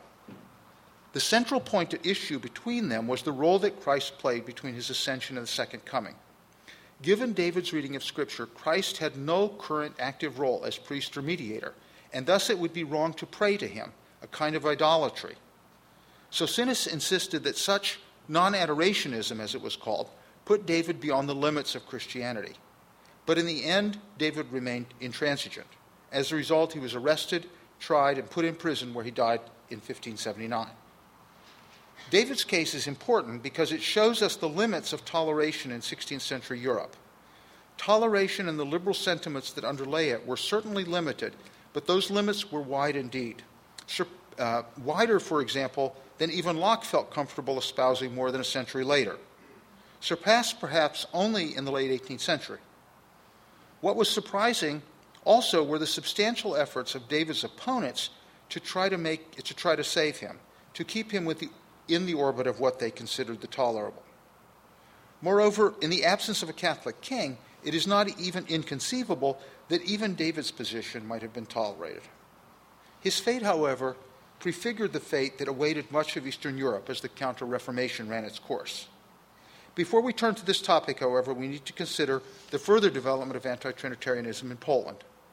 The central point at issue between them was the role that Christ played between his ascension and the second coming. Given David's reading of Scripture, Christ had no current active role as priest or mediator, and thus it would be wrong to pray to him, a kind of idolatry. Socinius insisted that such non-adorationism, as it was called, put David beyond the limits of Christianity. But in the end, David remained intransigent. As a result, he was arrested, tried, and put in prison, where he died in fifteen seventy-nine. David's case is important because it shows us the limits of toleration in sixteenth century Europe. Toleration and the liberal sentiments that underlay it were certainly limited, but those limits were wide indeed. Uh, wider, for example, than even Locke felt comfortable espousing more than a century later. Surpassed perhaps only in the late eighteenth century. What was surprising also were the substantial efforts of David's opponents to try to make to try to save him, to keep him with the, in the orbit of what they considered the tolerable. Moreover, in the absence of a Catholic king, it is not even inconceivable that even David's position might have been tolerated. His fate, however, prefigured the fate that awaited much of Eastern Europe as the Counter-Reformation ran its course. Before we turn to this topic, however, we need to consider the further development of anti-Trinitarianism in Poland.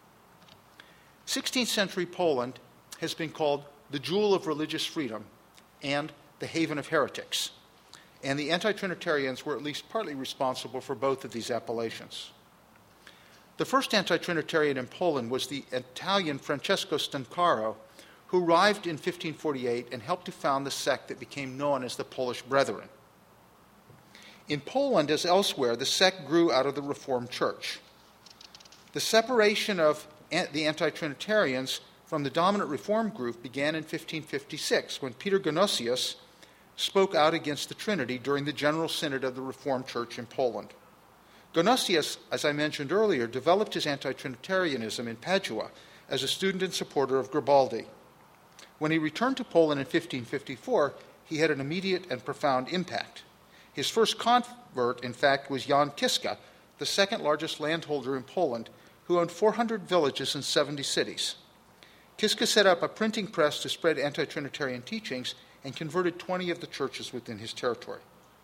sixteenth century Poland has been called the jewel of religious freedom and the haven of heretics, and the anti-Trinitarians were at least partly responsible for both of these appellations. The first anti-Trinitarian in Poland was the Italian Francesco Stancaro, who arrived in fifteen forty-eight and helped to found the sect that became known as the Polish Brethren. In Poland, as elsewhere, the sect grew out of the Reformed Church. The separation of the anti-Trinitarians from the dominant Reformed group began in fifteen fifty-six, when Peter Gonosius spoke out against the Trinity during the General Synod of the Reformed Church in Poland. Gonosius, as I mentioned earlier, developed his anti-Trinitarianism in Padua as a student and supporter of Garibaldi. When he returned to Poland in fifteen fifty-four, he had an immediate and profound impact. His first convert, in fact, was Jan Kiska, the second largest landholder in Poland, who owned four hundred villages in seventy cities. Kiska set up a printing press to spread anti-Trinitarian teachings and converted twenty of the churches within his territory.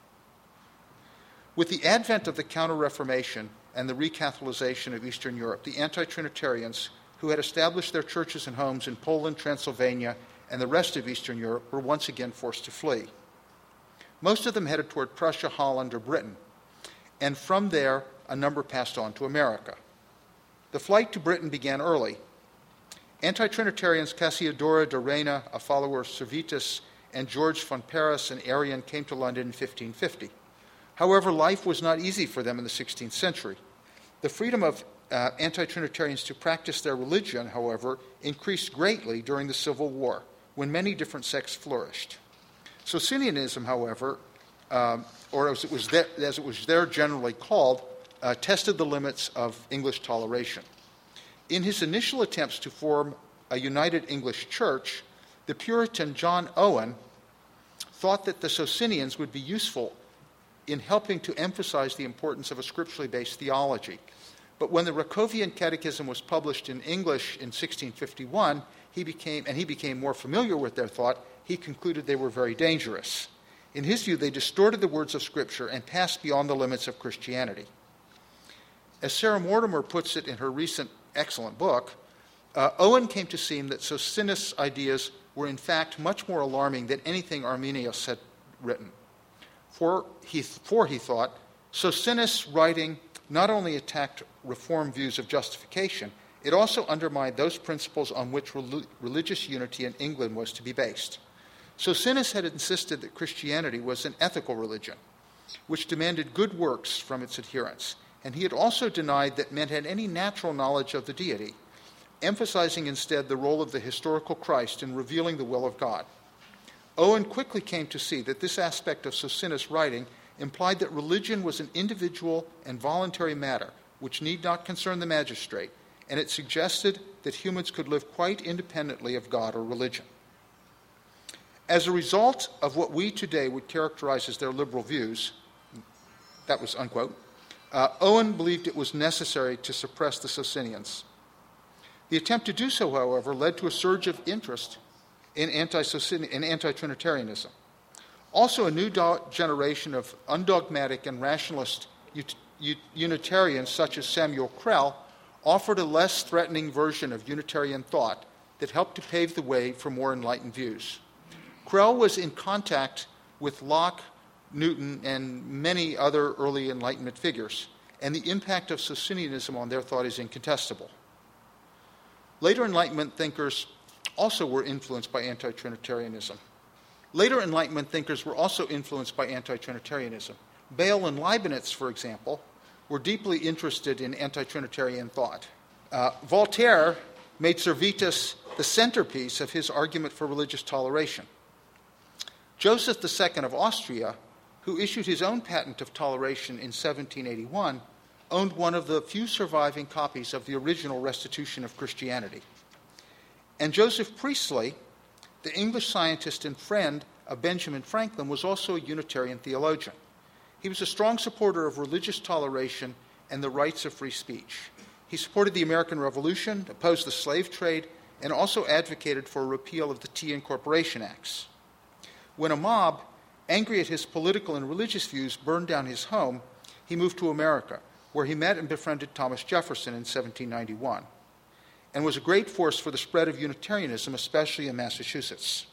With the advent of the Counter-Reformation and the recatholization of Eastern Europe, the anti-Trinitarians, who had established their churches and homes in Poland, Transylvania, and the rest of Eastern Europe, were once again forced to flee. Most of them headed toward Prussia, Holland, or Britain, and from there, a number passed on to America. The flight to Britain began early. Anti-Trinitarians Cassiodoro de Reina, a follower of Servetus, and George von Paris, an Arian, came to London in fifteen fifty. However, life was not easy for them in the sixteenth century. The freedom of uh, anti-Trinitarians to practice their religion, however, increased greatly during the Civil War, when many different sects flourished. Socinianism, however, um, or as it was there, as it was there generally called, uh, tested the limits of English toleration. In his initial attempts to form a united English church, the Puritan John Owen thought that the Socinians would be useful in helping to emphasize the importance of a scripturally based theology. But when the Racovian Catechism was published in English in sixteen fifty-one, he became, and he became more familiar with their thought, he concluded they were very dangerous. In his view, they distorted the words of Scripture and passed beyond the limits of Christianity. As Sarah Mortimer puts it in her recent excellent book, uh, Owen came to see that Socinus' ideas were in fact much more alarming than anything Arminius had written. For he, for he thought, Socinus' writing not only attacked Reformed views of justification, it also undermined those principles on which rel- religious unity in England was to be based. Socinus had insisted that Christianity was an ethical religion, which demanded good works from its adherents, and he had also denied that men had any natural knowledge of the deity, emphasizing instead the role of the historical Christ in revealing the will of God. Owen quickly came to see that this aspect of Socinus' writing implied that religion was an individual and voluntary matter which need not concern the magistrate, and it suggested that humans could live quite independently of God or religion. As a result of what we today would characterize as their liberal views, that was unquote, uh, Owen believed it was necessary to suppress the Socinians. The attempt to do so, however, led to a surge of interest in anti-Socinian, in anti-Trinitarianism. Also, a new do- generation of undogmatic and rationalist ut- ut- Unitarians, such as Samuel Crell, offered a less threatening version of Unitarian thought that helped to pave the way for more enlightened views. Crell was in contact with Locke, Newton, and many other early Enlightenment figures, and the impact of Socinianism on their thought is incontestable. Later Enlightenment thinkers also were influenced by anti-Trinitarianism. Later Enlightenment thinkers were also influenced by anti-Trinitarianism. Bayle and Leibniz, for example, were deeply interested in anti-Trinitarian thought. Uh, Voltaire made Servetus the centerpiece of his argument for religious toleration. Joseph the Second of Austria, who issued his own patent of toleration in seventeen eighty-one, owned one of the few surviving copies of the original Restitution of Christianity. And Joseph Priestley, the English scientist and friend of Benjamin Franklin, was also a Unitarian theologian. He was a strong supporter of religious toleration and the rights of free speech. He supported the American Revolution, opposed the slave trade, and also advocated for a repeal of the Tea Incorporation Acts. When a mob, angry at his political and religious views, burned down his home, he moved to America, where he met and befriended Thomas Jefferson in seventeen ninety-one, and was a great force for the spread of Unitarianism, especially in Massachusetts.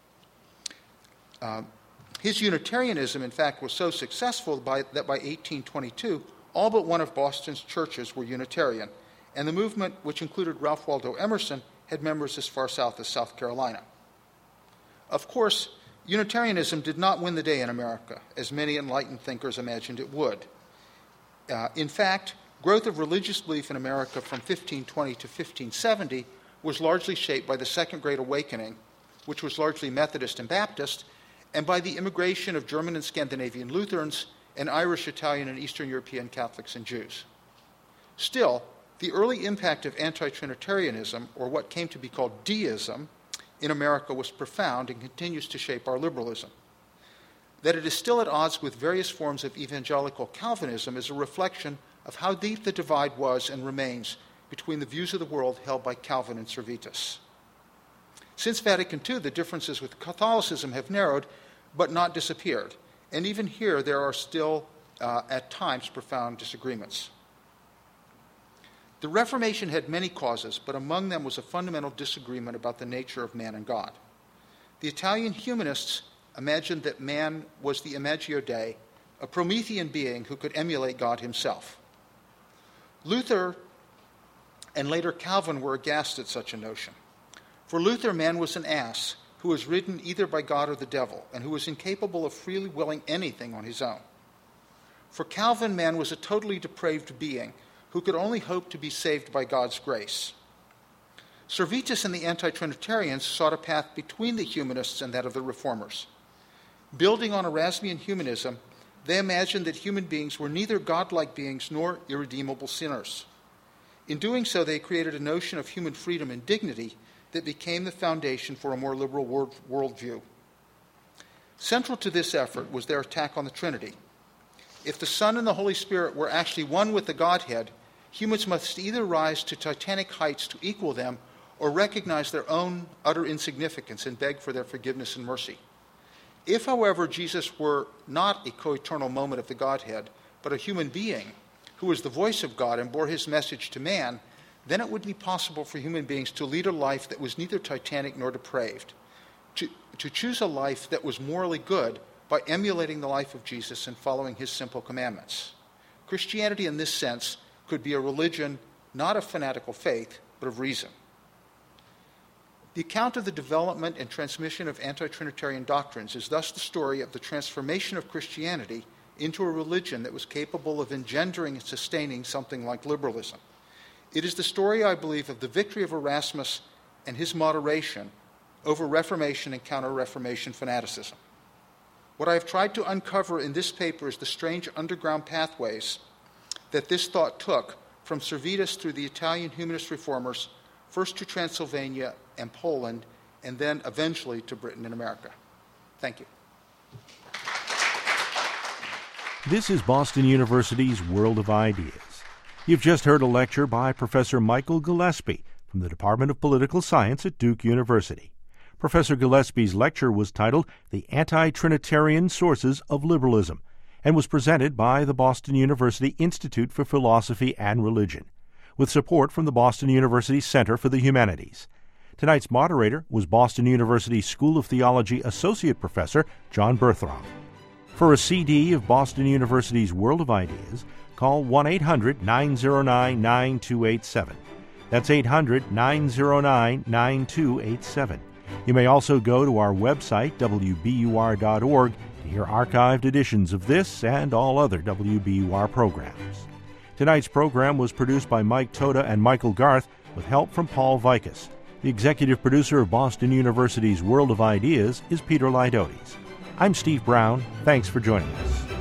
Uh, his Unitarianism, in fact, was so successful by, that by eighteen twenty-two, all but one of Boston's churches were Unitarian, and the movement, which included Ralph Waldo Emerson, had members as far south as South Carolina. Of course, Unitarianism did not win the day in America, as many enlightened thinkers imagined it would. Uh, in fact, growth of religious belief in America from fifteen twenty to fifteen seventy was largely shaped by the Second Great Awakening, which was largely Methodist and Baptist, and by the immigration of German and Scandinavian Lutherans and Irish, Italian, and Eastern European Catholics and Jews. Still, the early impact of anti-Trinitarianism, or what came to be called deism, in America was profound and continues to shape our liberalism. That it is still at odds with various forms of evangelical Calvinism is a reflection of how deep the divide was and remains between the views of the world held by Calvin and Servetus. Since Vatican Two, the differences with Catholicism have narrowed but not disappeared, and even here there are still, uh, at times, profound disagreements. The Reformation had many causes, but among them was a fundamental disagreement about the nature of man and God. The Italian humanists imagined that man was the Imago Dei, a Promethean being who could emulate God himself. Luther and later Calvin were aghast at such a notion. For Luther, man was an ass who was ridden either by God or the devil, and who was incapable of freely willing anything on his own. For Calvin, man was a totally depraved being who could only hope to be saved by God's grace. Servetus and the anti-Trinitarians sought a path between the humanists and that of the reformers. Building on Erasmian humanism, they imagined that human beings were neither godlike beings nor irredeemable sinners. In doing so, they created a notion of human freedom and dignity that became the foundation for a more liberal world, worldview. Central to this effort was their attack on the Trinity. If the Son and the Holy Spirit were actually one with the Godhead, humans must either rise to titanic heights to equal them or recognize their own utter insignificance and beg for their forgiveness and mercy. If, however, Jesus were not a co-eternal moment of the Godhead, but a human being who was the voice of God and bore his message to man, then it would be possible for human beings to lead a life that was neither titanic nor depraved, to, to choose a life that was morally good by emulating the life of Jesus and following his simple commandments. Christianity, in this sense, could be a religion not of fanatical faith, but of reason. The account of the development and transmission of anti-Trinitarian doctrines is thus the story of the transformation of Christianity into a religion that was capable of engendering and sustaining something like liberalism. It is the story, I believe, of the victory of Erasmus and his moderation over Reformation and Counter-Reformation fanaticism. What I have tried to uncover in this paper is the strange underground pathways that this thought took from Servetus through the Italian humanist reformers, first to Transylvania and Poland, and then eventually to Britain and America. Thank you. This is Boston University's World of Ideas. You've just heard a lecture by Professor Michael Gillespie from the Department of Political Science at Duke University. Professor Gillespie's lecture was titled The Anti-Trinitarian Sources of Liberalism and was presented by the Boston University Institute for Philosophy and Religion, with support from the Boston University Center for the Humanities. Tonight's moderator was Boston University School of Theology Associate Professor John Berthrom. For a C D of Boston University's World of Ideas, call one eight hundred nine oh nine nine two eight seven. That's eight hundred nine oh nine nine two eight seven. You may also go to our website, w b u r dot org, to hear archived editions of this and all other W B U R programs. Tonight's program was produced by Mike Toda and Michael Garth with help from Paul Vikas. The executive producer of Boston University's World of Ideas is Peter Lydotes. I'm Steve Brown. Thanks for joining us.